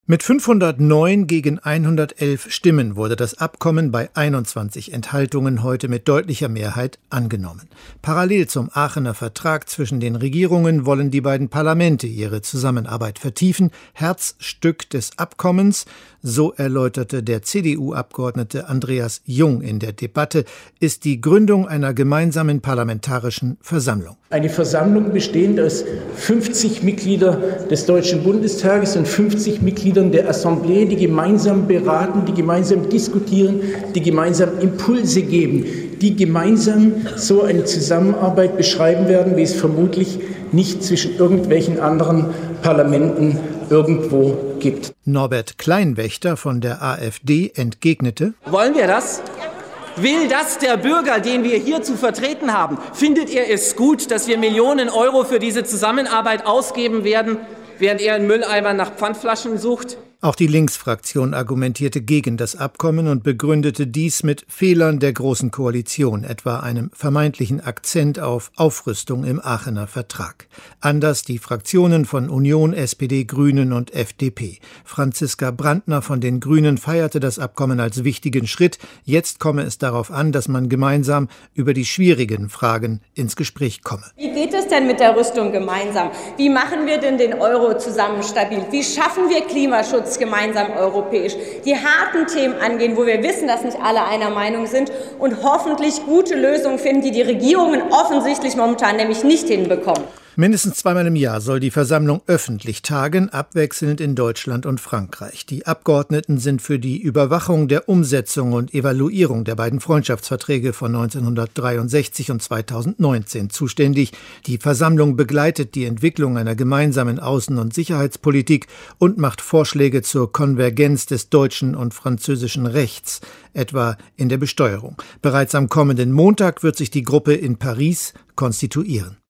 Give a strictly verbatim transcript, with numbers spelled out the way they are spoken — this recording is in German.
Mit fünfhundertneun gegen hundertelf Stimmen wurde das Abkommen bei einundzwanzig Enthaltungen heute mit deutlicher Mehrheit angenommen. Parallel zum Aachener Vertrag zwischen den Regierungen wollen die beiden Parlamente ihre Zusammenarbeit vertiefen. Herzstück des Abkommens, so erläuterte der C D U-Abgeordnete Andreas Jung in der Debatte, ist die Gründung einer gemeinsamen parlamentarischen Versammlung. Eine Versammlung bestehend aus fünfzig Mitgliedern des Deutschen Bundestages und fünfzig Mitgliedern der Assemblée, die gemeinsam beraten, die gemeinsam diskutieren, die gemeinsam Impulse geben, die gemeinsam so eine Zusammenarbeit beschreiben werden, wie es vermutlich nicht zwischen irgendwelchen anderen Parlamenten irgendwo gibt. Norbert Kleinwächter von der AfD entgegnete: Wollen wir das? Will das der Bürger, den wir hier zu vertreten haben? Findet er es gut, dass wir Millionen Euro für diese Zusammenarbeit ausgeben werden, während er in Mülleimern nach Pfandflaschen sucht? Auch die Linksfraktion argumentierte gegen das Abkommen und begründete dies mit Fehlern der Großen Koalition, etwa einem vermeintlichen Akzent auf Aufrüstung im Aachener Vertrag. Anders die Fraktionen von Union, S P D, Grünen und F D P. Franziska Brandner von den Grünen feierte das Abkommen als wichtigen Schritt. Jetzt komme es darauf an, dass man gemeinsam über die schwierigen Fragen ins Gespräch komme. Wie geht es denn mit der Rüstung gemeinsam? Wie machen wir denn den Euro zusammen stabil? Wie schaffen wir Klimaschutz gemeinsam europäisch, die harten Themen angehen, wo wir wissen, dass nicht alle einer Meinung sind und hoffentlich gute Lösungen finden, die die Regierungen offensichtlich momentan nämlich nicht hinbekommen. Mindestens zweimal im Jahr soll die Versammlung öffentlich tagen, abwechselnd in Deutschland und Frankreich. Die Abgeordneten sind für die Überwachung der Umsetzung und Evaluierung der beiden Freundschaftsverträge von neunzehnhundertdreiundsechzig und zweitausendneunzehn zuständig. Die Versammlung begleitet die Entwicklung einer gemeinsamen Außen- und Sicherheitspolitik und macht Vorschläge zur Konvergenz des deutschen und französischen Rechts, etwa in der Besteuerung. Bereits am kommenden Montag wird sich die Gruppe in Paris konstituieren.